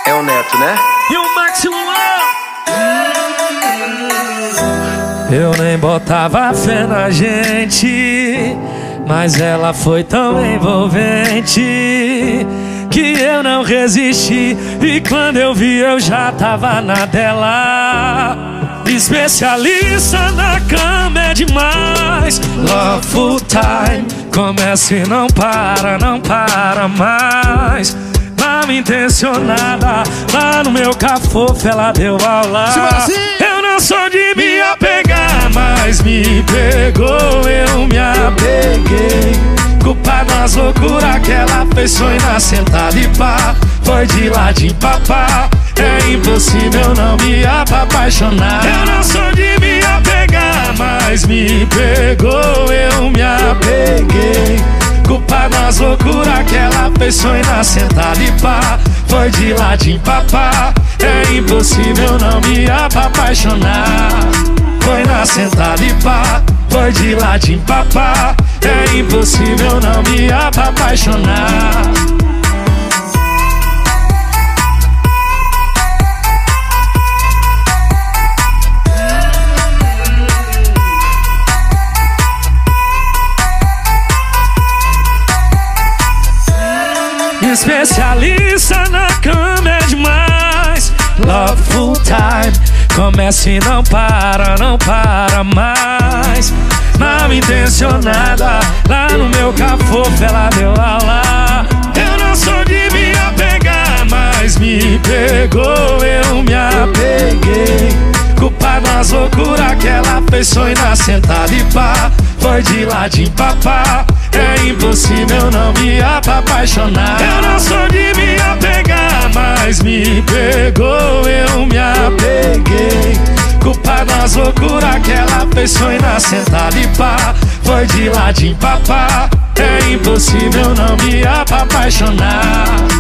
É o Neto, né? E o Maximum. Eu nem botava fé na gente, mas ela foi tão envolvente que eu não resisti. E quando eu vi eu já tava na dela. Especialista na cama é demais. Love full time, começa e não para mais. Mal intencionada, lá no meu cafofo ela deu aula. Eu não sou de me apegar, mas me pegou, eu me apeguei. Culpa das loucuras que ela fez, foi na sentada e pá, foi de ladinho papá. É impossível não me apaixonar. Eu não sou de me apegar, mas me pegou, eu me apeguei. Culpa das loucuras que ela fez, foi na sentada e pá, foi de ladinho papá. É impossível não me apaixonar. Foi na sentada e pá, foi de ladinho papá. É impossível não me apaixonar. Especialista na cama é demais. Love full time, começa e não para mais. Mal intencionada, lá no meu cafofo ela deu aula. Eu não sou de me apegar, mas me pegou, eu me apeguei. Culpa das loucuras que ela fez, foi na sentada e pá, foi de ladinho papá. É impossível não me apaixonar. Eu não sou de me apegar, mas me pegou, eu me apeguei. Culpa das loucuras que ela fez, foi na sentada e pá, foi de ladinho papá. É impossível não me apaixonar.